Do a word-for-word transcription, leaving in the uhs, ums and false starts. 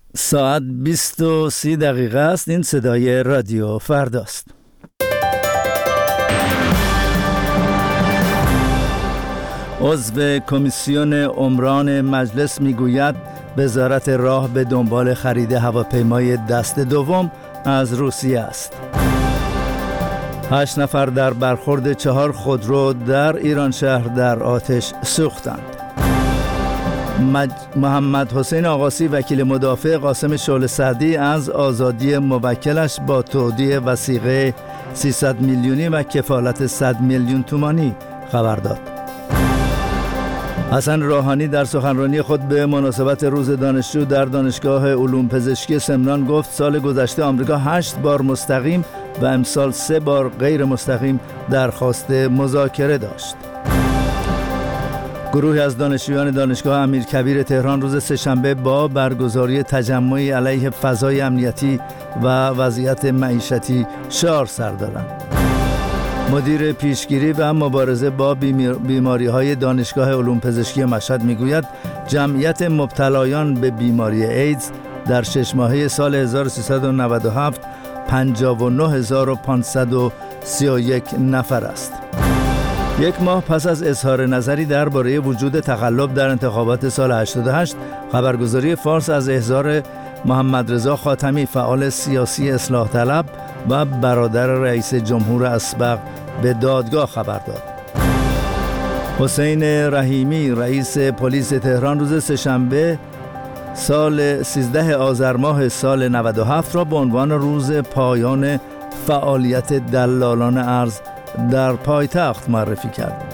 ساعت بیست و سی دقیقه است. این صدای رادیو فرداست. عضو کمیسیون عمران مجلس میگوید وزارت راه به دنبال خرید هواپیمای دست دوم از روسیه است. هشت نفر در برخورد چهار خودرو در ایران شهر در آتش سوختند. مج... محمد حسین آقاسی وکیل مدافع قاسم شعله سعدی از آزادی موکلش با تودیع وثیقه سیصد میلیونی و کفالت صد میلیون تومانی خبر داد. حسن روحانی در سخنرانی خود به مناسبت روز دانشجو در دانشگاه علوم پزشکی سمنان گفت سال گذشته آمریکا هشت بار مستقیم و امسال سه بار غیر مستقیم درخواست مذاکره داشت. گروهی از دانشجویان دانشگاه امیرکبیر تهران روز سه‌شنبه با برگزاری تجمعی علیه فضای امنیتی و وضعیت معیشتی شعار سر دادند. مدیر پیشگیری و مبارزه با بیماری‌های دانشگاه علوم پزشکی مشهد میگوید جمعیت مبتلایان به بیماری ایدز در شش ماهه سال هزار و سیصد و نود و هفت پنجاه و نه هزار و پانصد و سی و یک نفر است. یک ماه پس از اظهار نظری درباره وجود تقلب در انتخابات سال هشتاد و هشت، خبرگزاری فارس از احضار محمد رضا خاتمی فعال سیاسی اصلاح طلب و برادر رئیس جمهور اسبق به دادگاه خبر داد. حسین رحیمی رئیس پلیس تهران روز سه‌شنبه سال سیزده آذر ماه سال نود و هفت را به عنوان روز پایان فعالیت دلالان ارز در پایتخت معرفی کرد.